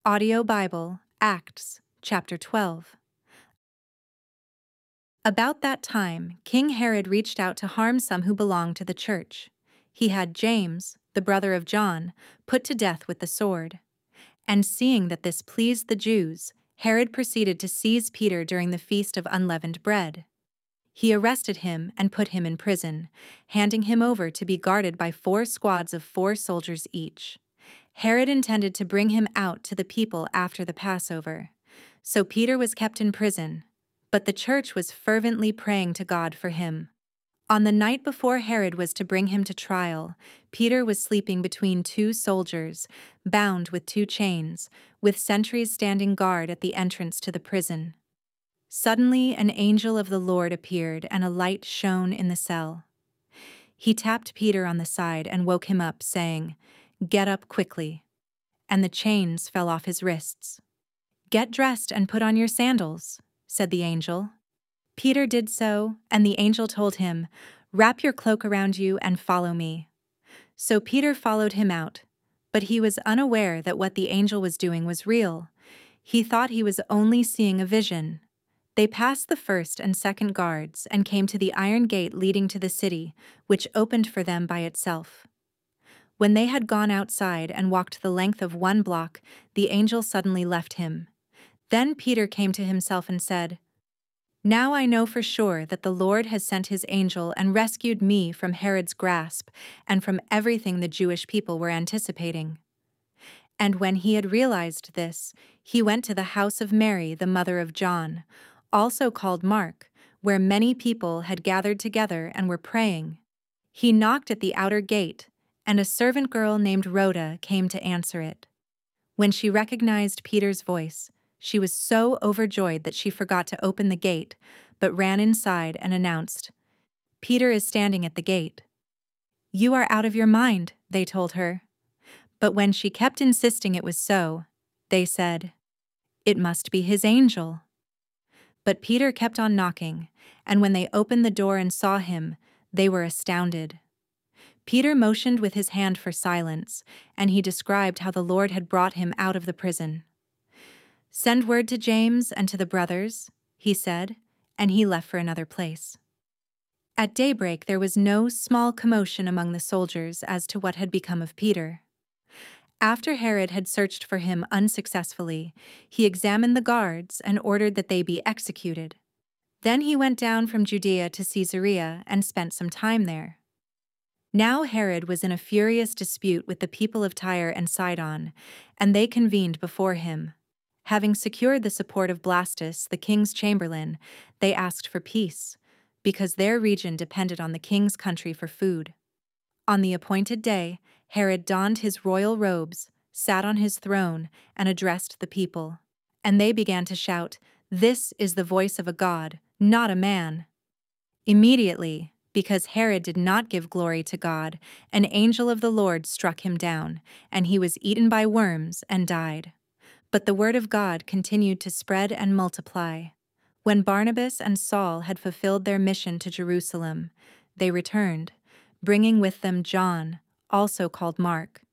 Audio Bible, Acts, chapter 12. About that time, King Herod reached out to harm some who belonged to the church. He had James, the brother of John, put to death with the sword. And seeing that this pleased the Jews, Herod proceeded to seize Peter during the Feast of Unleavened Bread. He arrested him and put him in prison, handing him over to be guarded by 4 squads of 4 soldiers each. Herod intended to bring him out to the people after the Passover. So Peter was kept in prison, but the church was fervently praying to God for him. On the night before Herod was to bring him to trial, Peter was sleeping between 2 soldiers, bound with 2 chains, with sentries standing guard at the entrance to the prison. Suddenly an angel of the Lord appeared, and a light shone in the cell. He tapped Peter on the side and woke him up, saying, "Get up quickly." And the chains fell off his wrists. "Get dressed and put on your sandals," said the angel. Peter did so, and the angel told him, "Wrap your cloak around you and follow me." So Peter followed him out, but he was unaware that what the angel was doing was real. He thought he was only seeing a vision. They passed the first and second guards and came to the iron gate leading to the city, which opened for them by itself. When they had gone outside and walked the length of 1 block, the angel suddenly left him. Then Peter came to himself and said, "Now I know for sure that the Lord has sent his angel and rescued me from Herod's grasp and from everything the Jewish people were anticipating." And when he had realized this, he went to the house of Mary, the mother of John, also called Mark, where many people had gathered together and were praying. He knocked at the outer gate, and a servant girl named Rhoda came to answer it. When she recognized Peter's voice, she was so overjoyed that she forgot to open the gate, but ran inside and announced, "Peter is standing at the gate." "You are out of your mind," they told her. But when she kept insisting it was so, they said, "It must be his angel." But Peter kept on knocking, and when they opened the door and saw him, they were astounded. Peter motioned with his hand for silence, and he described how the Lord had brought him out of the prison. "Send word to James and to the brothers," he said, and he left for another place. At daybreak there was no small commotion among the soldiers as to what had become of Peter. After Herod had searched for him unsuccessfully, he examined the guards and ordered that they be executed. Then he went down from Judea to Caesarea and spent some time there. Now Herod was in a furious dispute with the people of Tyre and Sidon, and they convened before him. Having secured the support of Blastus, the king's chamberlain, they asked for peace, because their region depended on the king's country for food. On the appointed day, Herod donned his royal robes, sat on his throne, and addressed the people. And they began to shout, "This is the voice of a god, not a man." Immediately, because Herod did not give glory to God, an angel of the Lord struck him down, and he was eaten by worms and died. But the word of God continued to spread and multiply. When Barnabas and Saul had fulfilled their mission to Jerusalem, they returned, bringing with them John, also called Mark.